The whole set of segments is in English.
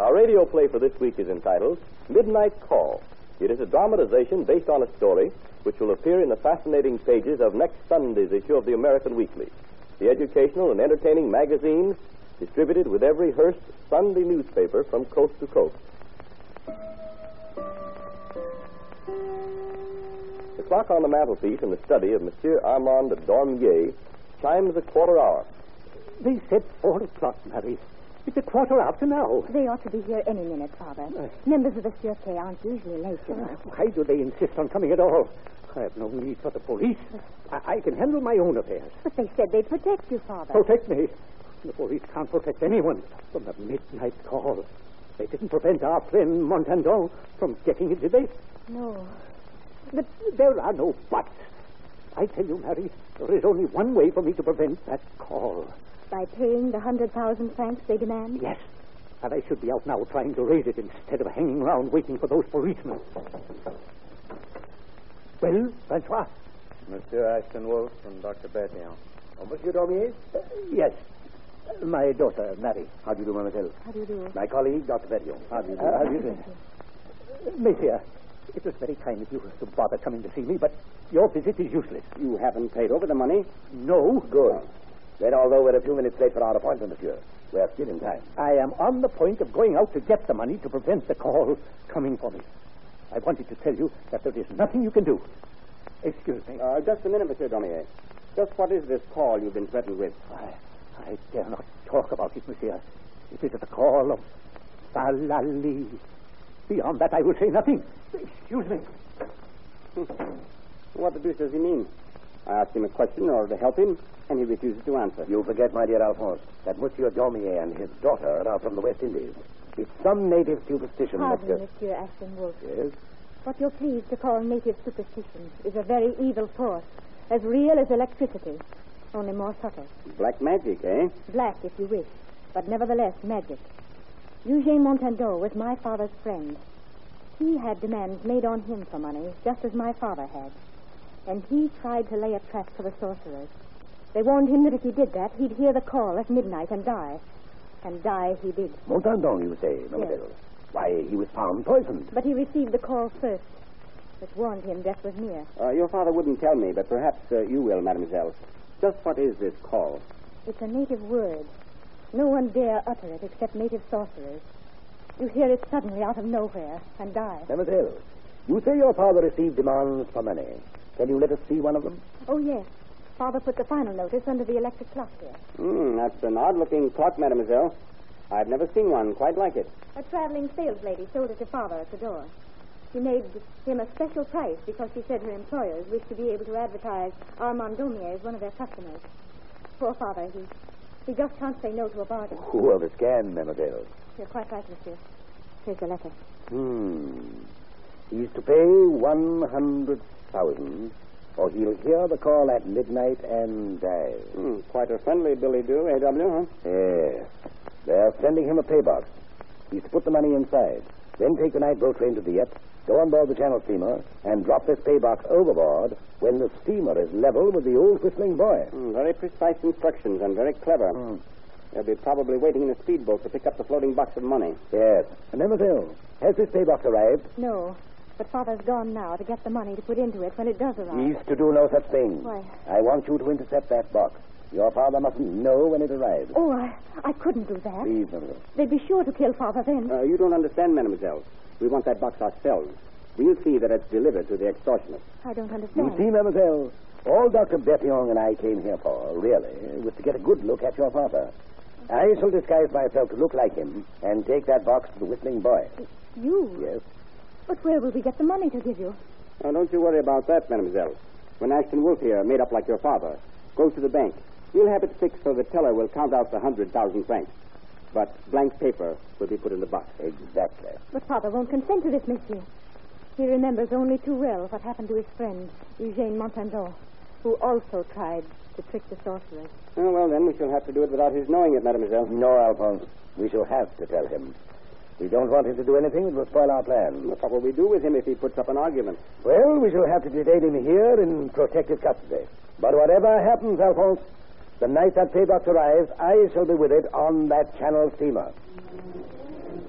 Our radio play for this week is entitled Midnight Call. It is a dramatization based on a story which will appear in the fascinating pages of next Sunday's issue of the American Weekly, the educational and entertaining magazine distributed with every Hearst Sunday newspaper from coast to coast. The clock on the mantelpiece in the study of Monsieur Armand Dormier chimes a quarter hour. They said 4 o'clock, Mary. It's a quarter after now. They ought to be here any minute, Father. Members of the Sûreté aren't usually late, you know. Why do they insist on coming at all? I have no need for the police. I can handle my own affairs. But they said they'd protect you, Father. Protect me? The police can't protect anyone from the midnight call. They didn't prevent our friend Montandon from getting it, did they? No. But there are no buts. I tell you, Mary, there is only one way for me to prevent that call. By paying the 100,000 francs they demand? Yes. And I should be out now trying to raise it instead of hanging around waiting for those policemen. Well, Francois? Monsieur Ashton Wolf from Dr. Bertillon. Oh, Monsieur Dormier? Yes. My daughter, Mary. How do you do, mademoiselle? How do you do? My colleague, Dr. Bertillon. How do you do? How do you do? Monsieur, it was very kind of you to bother coming to see me, but your visit is useless. You haven't paid over the money? No. Good. Then, although we're a few minutes late for our appointment, monsieur, we're still in time. I am on the point of going out to get the money to prevent the call coming for me. I wanted to tell you that there is nothing you can do. Excuse me. Just a minute, Monsieur Dormier. Just what is this call you've been threatened with? I dare not talk about it, monsieur. It is the call of Falali. Beyond that, I will say nothing. Excuse me. What the deuce does he mean? I asked him a question in order to help him, and he refuses to answer. You forget, my dear Alphonse, that Monsieur Dormier and his daughter are from the West Indies. It's some native superstition. Pardon, Monsieur Ashton Wolf. Yes? What you're pleased to call native superstition is a very evil force, as real as electricity, only more subtle. Black magic, eh? Black, if you wish, but nevertheless magic. Eugène Montandon was my father's friend. He had demands made on him for money, just as my father had. And he tried to lay a trap for the sorcerers. They warned him that if he did that, he'd hear the call at midnight and die. And die he did. Montandon, you say, mademoiselle? Yes. Why, he was found poisoned. But he received the call first. It warned him death was near. Your father wouldn't tell me, but perhaps you will, mademoiselle. Just what is this call? It's a native word. No one dare utter it except native sorcerers. You hear it suddenly out of nowhere and die. Mademoiselle, you say your father received demands for money. Can you let us see one of them? Oh, yes. Father put the final notice under the electric clock here. That's an odd-looking clock, mademoiselle. I've never seen one quite like it. A traveling sales lady sold it to Father at the door. She made him a special price because she said her employers wished to be able to advertise Armand Dormier as one of their customers. Poor Father, he just can't say no to a bargain. Who of us can, mademoiselle? You're quite right, monsieur. Here's the letter. He's to pay 100,000, or he'll hear the call at midnight and die. Quite a friendly billy-do, A.W., huh? Yes. They're sending him a pay box. He's to put the money inside, then take the night boat train to Dieppe, go on board the Channel steamer, and drop this pay box overboard when the steamer is level with the old Whistling Boy. Very precise instructions and very clever. They'll be probably waiting in a speedboat to pick up the floating box of money. Yes. And mademoiselle, has this pay box arrived? No, but Father's gone now to get the money to put into it when it does arrive. He's to do no such thing. Why? I want you to intercept that box. Your father mustn't know when it arrives. Oh, I couldn't do that. Please, mademoiselle. They'd be sure to kill Father then. You don't understand, mademoiselle. We want that box ourselves. We'll see that it's delivered to the extortionist. I don't understand. You see, mademoiselle, all Dr. Bertillon and I came here for, really, was to get a good look at your father. I shall disguise myself to look like him and take that box to the Whistling Boy. You? Yes. But where will we get the money to give you? Now, don't you worry about that, mademoiselle. When Ashton Wolf here, made up like your father, goes to the bank, we'll have it fixed so the teller will count out the 100,000 francs. But blank paper will be put in the box. Exactly. But Father won't consent to this, monsieur. He remembers only too well what happened to his friend, Eugène Montandon, who also tried to trick the sorcerers. Oh, well, then we shall have to do it without his knowing it, mademoiselle. No, Alphonse. We shall have to tell him. We don't want him to do anything that will spoil our plans. What will we do with him if he puts up an argument? Well, we shall have to detain him here in protective custody. But whatever happens, Alphonse, the night that pay box arrives, I shall be with it on that Channel steamer.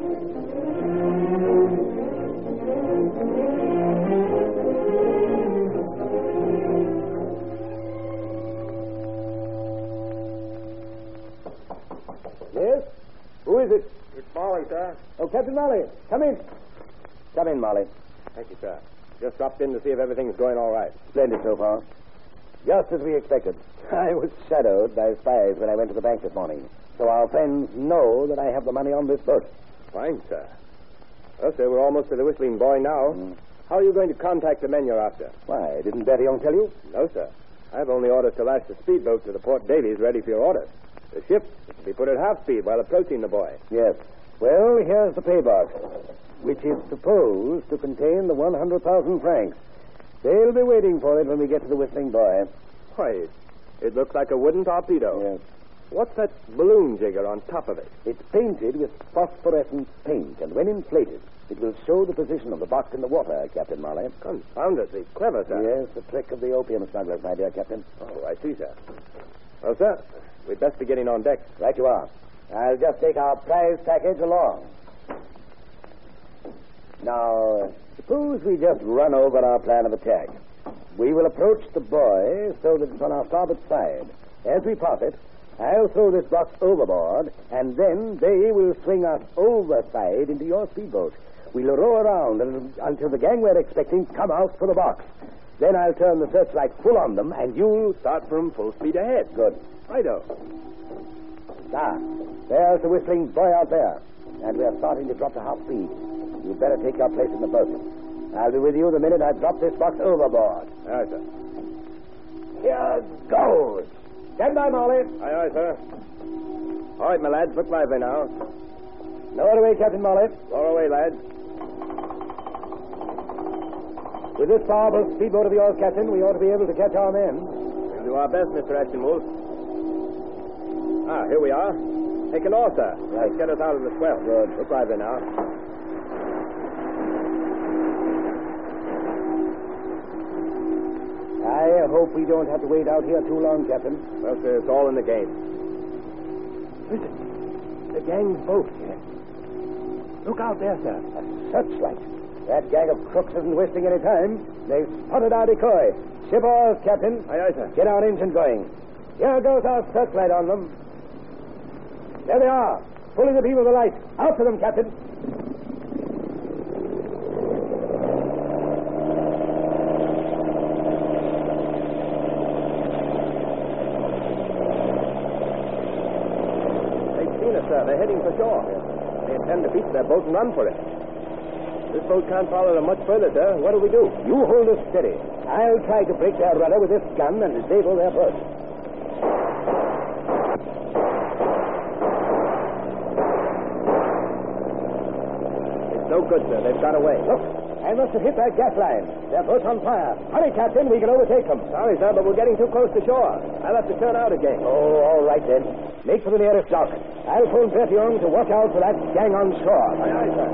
Yes? Who is it? It's Molly, sir. Oh, Captain Molly. Come in. Come in, Molly. Thank you, sir. Just dropped in to see if everything's going all right. Splendid so far. Just as we expected. I was shadowed by spies when I went to the bank this morning. So our friends know that I have the money on this boat. Fine, sir. Well, sir, we're almost to the Whistling Boy now. How are you going to contact the men you're after? Why, didn't Bertillon tell you? No, sir. I've only orders to lash the speedboat to the Port Davies ready for your orders. The ship is to be put at half speed while approaching the boy. Yes. Well, here's the pay box, which is supposed to contain the 100,000 francs. They'll be waiting for it when we get to the Whistling Boy. Why, it looks like a wooden torpedo. Yes. What's that balloon jigger on top of it? It's painted with phosphorescent paint, and when inflated, it will show the position of the box in the water, Captain Molly. Confoundedly clever, sir. Yes, the trick of the opium smugglers, my dear Captain. Oh, I see, sir. Well, sir, we'd best be getting on deck. Right you are. I'll just take our prize package along. Now, suppose we just run over our plan of attack. We will approach the boy so that it's on our starboard side. As we pass it, I'll throw this box overboard, and then they will swing us overside into your speedboat. We'll row around until the gang we're expecting come out for the box. Then I'll turn the searchlight full on them, and you'll Start from full speed ahead. Good. Righto. There's the Whistling Boy out there, and we're starting to drop to half speed. You'd better take your place in the boat. I'll be with you the minute I drop this box overboard. Aye, sir. Here goes. Stand by, Molly. Aye, sir. All right, my lads, look lively now. Lower away, Captain Molly. Lower away, lads. With this powerful speedboat of yours, Captain, we ought to be able to catch our men. We'll do our best, Mr. Ashenwolf. Here we are. Take an oar, sir. Right. Get us out of the swell. Good. Look lively now. I hope we don't have to wait out here too long, Captain. Well, sir, it's all in the game. Listen. The gang's boat. Yes. Look out there, sir. A searchlight. That gang of crooks isn't wasting any time. They've spotted our decoy. Ship oars, Captain. Aye, sir. Get our engine going. Here goes our searchlight on them. There they are. Pulling the beam of the light. Out to them, Captain. They've seen us, sir. They're heading for shore. They intend to beat their boat and run for it. This boat can't follow them much further, sir. What do we do? You hold us steady. I'll try to break their rudder with this gun and disable their boat. It's no good, sir. They've got away. Look, I must have hit that gas line. Their boat's on fire. Hurry, Captain. We can overtake them. Sorry, sir, but we're getting too close to shore. I'll have to turn out again. Oh, all right, then. Make for the nearest dock. I'll phone Bertillon to watch out for that gang on shore. Aye, aye, sir.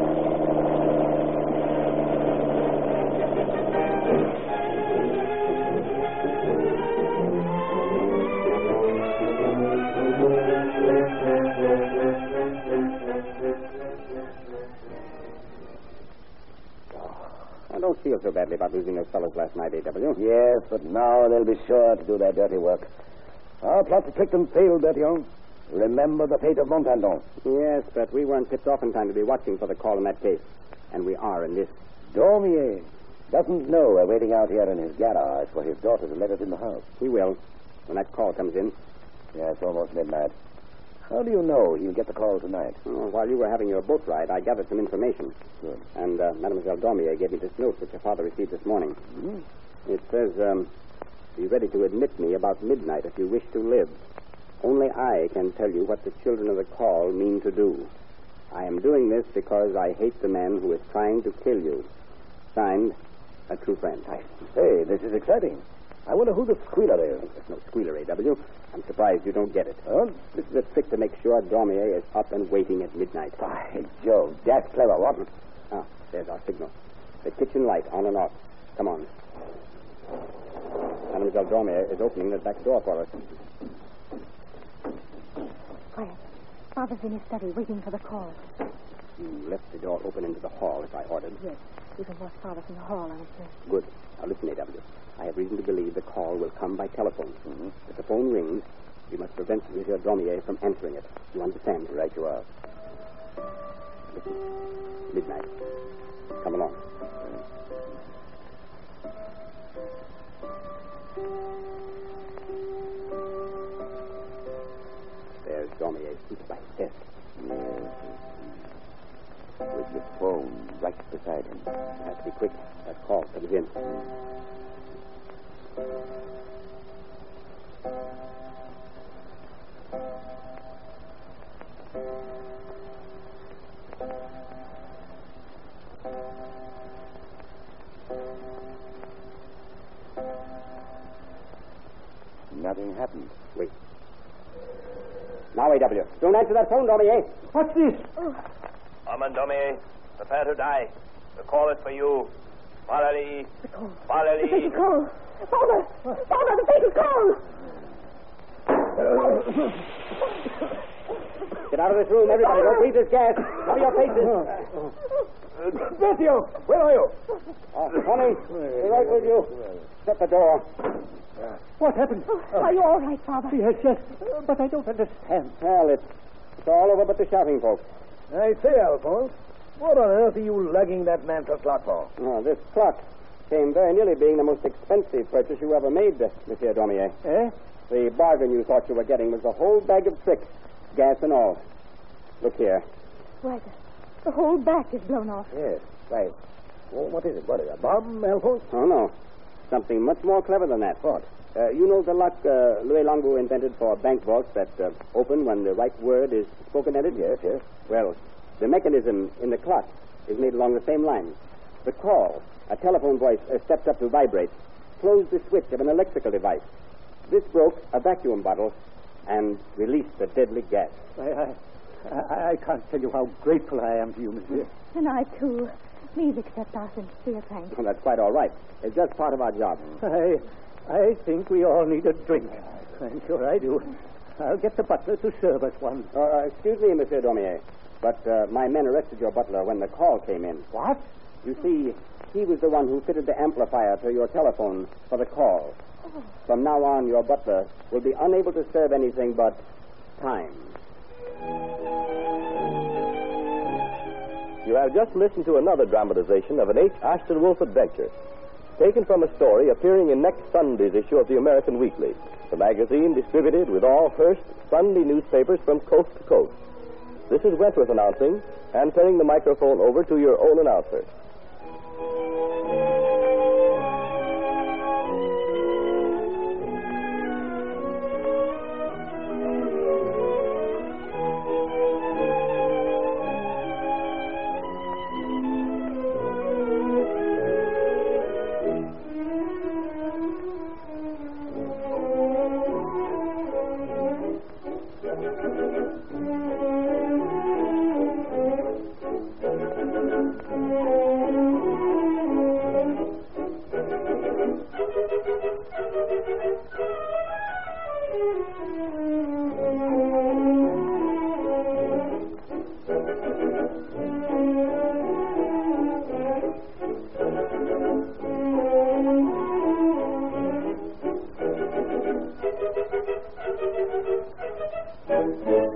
I don't feel so badly about losing those fellows last night, A.W. Yes, but now they'll be sure to do their dirty work. Our plot to trick them failed, Bertillon. Remember the fate of Montandon. Yes, but we weren't tipped off in time to be watching for the call in that case. And we are in this. Dormier doesn't know we're waiting out here in his garage for his daughter to let us in the house. He will, when that call comes in. Yeah, it's almost midnight. How do you know he'll get the call tonight? While you were having your boat ride, I gathered some information. Good. And Mademoiselle Dormier gave me this note which your father received this morning. Hmm? It says, be ready to admit me about midnight if you wish to live. Only I can tell you what the children of the call mean to do. I am doing this because I hate the man who is trying to kill you. Signed, a true friend. I say, this is exciting. I wonder who the squealer is. There's no squealer, A.W. I'm surprised you don't get it. Huh? This is a trick to make sure Dormier is up and waiting at midnight. By Jove, that's clever, what? There's our signal. The kitchen light on and off. Come on. Mademoiselle Dormier is opening the back door for us. Quiet. Father's in his study waiting for the call. You left the door open into the hall as I ordered. Yes. You can watch Father from the hall, I'm sure. Good. Now listen, A.W. I have reason to believe the call will come by telephone. If the phone rings, we must prevent Monsieur Dormier from answering it. You understand? Right you are. Listen. Midnight. Come along. There's Dormier seated by his desk. With the phone right beside him. Has to be quick. That call comes in. Nothing happened. Wait. Now, A.W. Don't answer that phone, Dormier. What's this? Armand Dormier, prepare to die. The call is for you. Valerie. The call. Valerie. The fatal call. Father! Father, the fatal call! Get out of this room, everybody. Don't breathe this gas. Cover your faces. Matthew, where are you? Tony, be right with you. Shut the door. What happened? Are you all right, Father? Yes, yes, but I don't understand. Well, it's all over but the shouting, folks. I say, Alphonse, what on earth are you lugging that man to clock for? Oh, this clock came very nearly being the most expensive purchase you ever made, Monsieur Dormier. Eh? The bargain you thought you were getting was the whole bag of tricks, gas and all. Look here. Why, the whole back is blown off. Yes, right. Well, what is it? What is it? A bomb, Alphonse? Oh, no. Something much more clever than that. What? You know the lock Louis Longo invented for bank vaults that open when the right word is spoken at it? Yes, yes. Well, the mechanism in the clock is made along the same lines. The call, a telephone voice stepped up to vibrate, closed the switch of an electrical device. This broke a vacuum bottle and released the deadly gas. I can't tell you how grateful I am to you, monsieur. And I, too. Please accept our sincere thanks. Well, that's quite all right. It's just part of our job. I think we all need a drink. I'm sure I do. I'll get the butler to serve us one. Excuse me, Monsieur Dormier, but my men arrested your butler when the call came in. What? You see, he was the one who fitted the amplifier to your telephone for the call. Oh. From now on, your butler will be unable to serve anything but time. You have just listened to another dramatization of an H. Ashton Wolf adventure, taken from a story appearing in next Sunday's issue of the American Weekly, the magazine distributed with all Hearst Sunday newspapers from coast to coast. This is Wentworth announcing and turning the microphone over to your own announcer. Thank you.